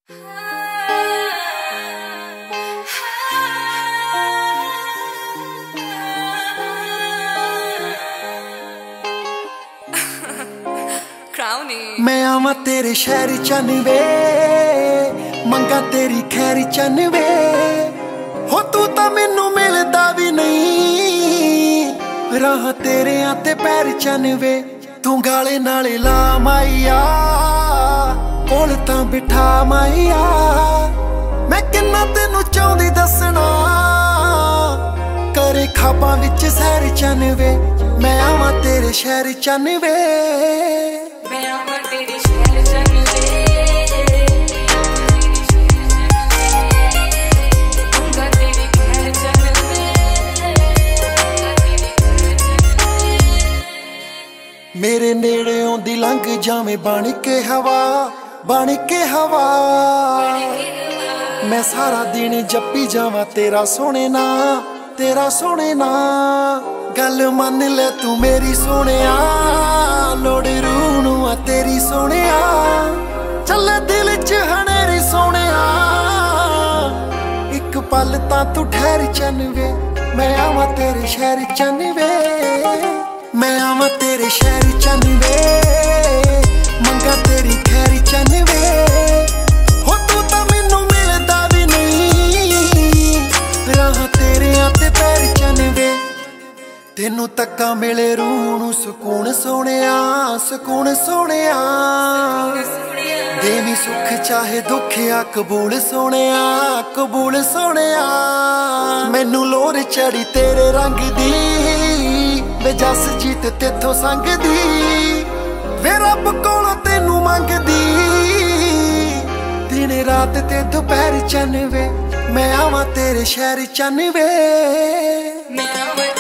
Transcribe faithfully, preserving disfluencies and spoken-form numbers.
मैं आवा तेरे शहर चन वे, मंगा तेरी खैर चन वे। हो तू तां मैनू मिलदा भी नहीं, राह तेरे आते पैर चन वे। तू गाले नाले ला माइया, कोल तां बिठा माइया। मैं किन्ना तेनू चाहुंदी दसना, करे खाबां विच सैर चन वे। मैं आवा तेरे शहर चन वे, मैं आवा तेरे शहर चन वे। मंगा तेरी खैर चन वे, मेरे नेड़े आउंदी लंघ जावे बन के हवा, बन के हवा। मैं सारा दिन जप्पी जावा तेरा सोहणे ना, तेरा सोहणे ना। गल मन ले तू मेरी सोहणिया, लोड़ रूह नूं आ तेरी सोहणिया। चले दिल च हनेरी सोहणिया, इक पल तां तू ठहर चन वे। मैं आवां तेरे शहर चन वे, मैं आवां तेरे शहर चन वे। मंगा तेरी खैर चन वे। हो तू तां मैनू मिलदा भी नहीं, राह तेरे आते पैर चन वे। तेनू तक्का मिले रूह नूं सुकून सोहणिया, सुकून सोहणिया। देवी सुख चाहे दुख आ कबूल सोहणिया, कबूल सोहणिया। मैनू लोर चढ़ी तेरे रंग दी, वे जस जीत तेथों संगदी। वे रब कोलों तेनू मंगदी, दिन रात ते दोपहर चन वे। मैं आवां तेरे शहर चन वे, मैं आवां